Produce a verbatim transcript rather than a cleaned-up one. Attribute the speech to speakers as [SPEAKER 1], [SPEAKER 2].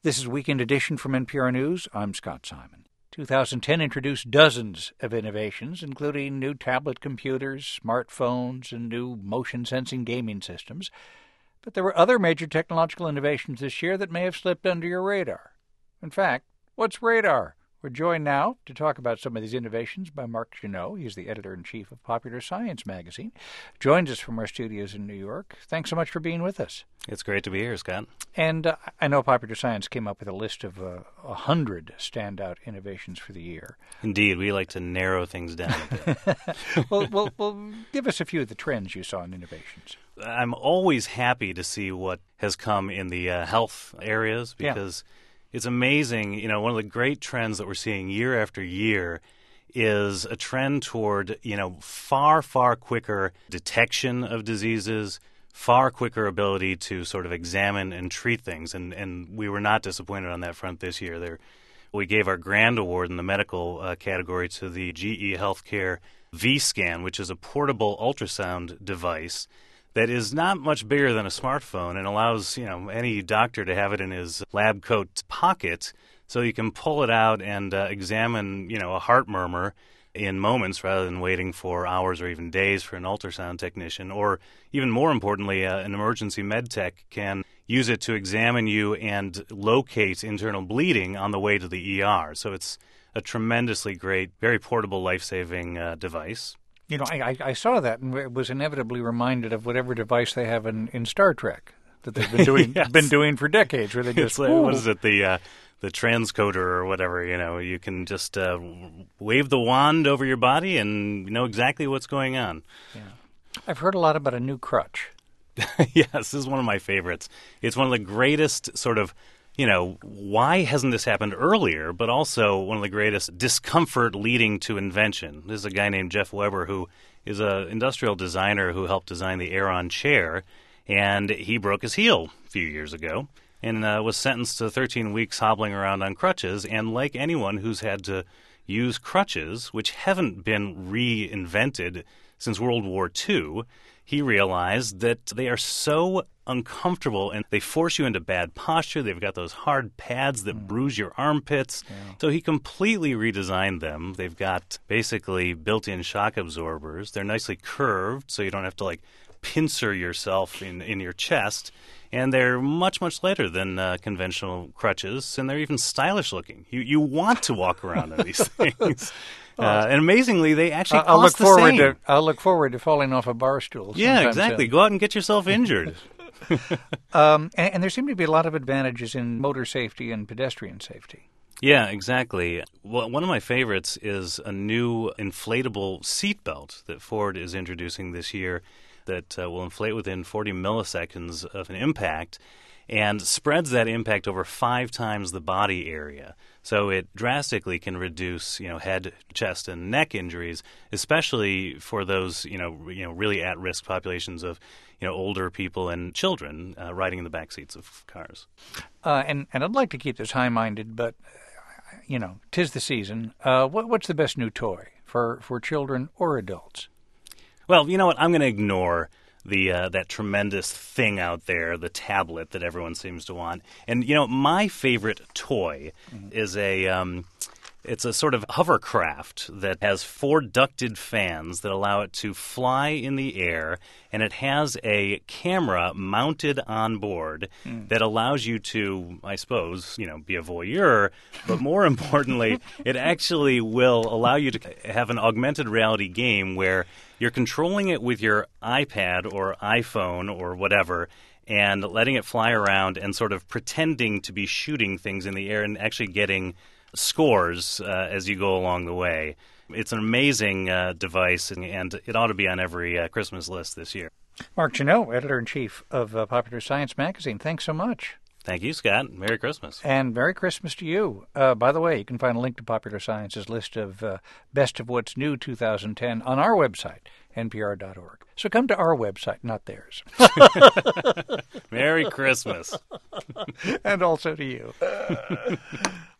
[SPEAKER 1] This is Weekend Edition from N P R News. I'm Scott Simon. two thousand ten introduced dozens of innovations, including new tablet computers, smartphones, and new motion-sensing gaming systems. But there were other major technological innovations this year that may have slipped under your radar. In fact, what's radar? We're joined now to talk about some of these innovations by Mark Genot. He's the editor-in-chief of Popular Science magazine. Joins us from our studios in New York. Thanks so much for being with us.
[SPEAKER 2] It's great to be here, Scott.
[SPEAKER 1] And uh, I know Popular Science came up with a list of uh, a hundred standout innovations for the year.
[SPEAKER 2] Indeed, we like to narrow things down a bit.
[SPEAKER 1] well, well, well, give us a few of the trends you saw in innovations.
[SPEAKER 2] I'm always happy to see what has come in the uh, health areas because yeah. It's amazing. You know, one of the great trends that we're seeing year after year is a trend toward, you know, far, far quicker detection of diseases, far quicker ability to sort of examine and treat things. And, and we were not disappointed on that front this year. There, we gave our grand award in the medical uh, category to the G E Healthcare V-Scan, which is a portable ultrasound device that is not much bigger than a smartphone and allows, you know, any doctor to have it in his lab coat pocket so you can pull it out and uh, examine, you know, a heart murmur in moments rather than waiting for hours or even days for an ultrasound technician. Or even more importantly, uh, an emergency med tech can use it to examine you and locate internal bleeding on the way to the E R. So it's a tremendously great, very portable, life-saving uh, device.
[SPEAKER 1] You know, I, I saw that and was inevitably reminded of whatever device they have in, in Star Trek that they've been doing yes. been doing for decades, where they just
[SPEAKER 2] like, what is it the uh, the transcoder or whatever? You know, you can just uh, wave the wand over your body and know exactly what's going on.
[SPEAKER 1] Yeah, I've heard a lot about a new crutch.
[SPEAKER 2] Yes, this is one of my favorites. It's one of the greatest sort of. You know, why hasn't this happened earlier, but also one of the greatest discomfort leading to invention. This is a guy named Jeff Weber who is an industrial designer who helped design the Aeron chair, and he broke his heel a few years ago and uh, was sentenced to thirteen weeks hobbling around on crutches. And like anyone who's had to use crutches, which haven't been reinvented since World War Two, he realized that they are so uncomfortable and they force you into bad posture. They've got those hard pads that mm. bruise your armpits. Yeah. So he completely redesigned them. They've got basically built-in shock absorbers. They're nicely curved so you don't have to like pincer yourself in, in your chest. And they're much, much lighter than uh, conventional crutches, and they're even stylish looking. You you want to walk around in these things. Uh, and amazingly, they actually
[SPEAKER 1] I'll
[SPEAKER 2] cost
[SPEAKER 1] look forward
[SPEAKER 2] the same.
[SPEAKER 1] To, I'll look forward to falling off a bar stool.
[SPEAKER 2] Yeah, exactly.
[SPEAKER 1] Soon.
[SPEAKER 2] Go out and get yourself injured.
[SPEAKER 1] um, and, and there seem to be a lot of advantages in motor safety and pedestrian safety.
[SPEAKER 2] Yeah, exactly. Well, one of my favorites is a new inflatable seatbelt that Ford is introducing this year that uh, will inflate within forty milliseconds of an impact and spreads that impact over five times the body area. So it drastically can reduce, you know, head, chest, and neck injuries, especially for those, you know, you know, really at-risk populations of, you know, older people and children uh, riding in the back seats of cars.
[SPEAKER 1] Uh, and, and I'd like to keep this high-minded, but, you know, 'tis the season. Uh, what, what's the best new toy for, for children or adults?
[SPEAKER 2] Well, you know what? I'm going to ignore the uh, that tremendous thing out there, the tablet that everyone seems to want. And, you know, my favorite toy mm-hmm. is a um, it's a sort of hovercraft that has four ducted fans that allow it to fly in the air, and it has a camera mounted on board mm. that allows you to, I suppose, you know, be a voyeur, but more importantly, it actually will allow you to have an augmented reality game where you're controlling it with your iPad or iPhone or whatever and letting it fly around and sort of pretending to be shooting things in the air and actually getting scores uh, as you go along the way. It's an amazing uh, device, and, and it ought to be on every uh, Christmas list this year.
[SPEAKER 1] Mark Genot, editor-in-chief of uh, Popular Science magazine. Thanks so much.
[SPEAKER 2] Thank you, Scott. Merry Christmas.
[SPEAKER 1] And Merry Christmas to you. Uh, by the way, you can find a link to Popular Science's list of uh, Best of What's New two thousand ten on our website, N P R dot org. So come to our website, not theirs.
[SPEAKER 2] Merry Christmas.
[SPEAKER 1] And also to you.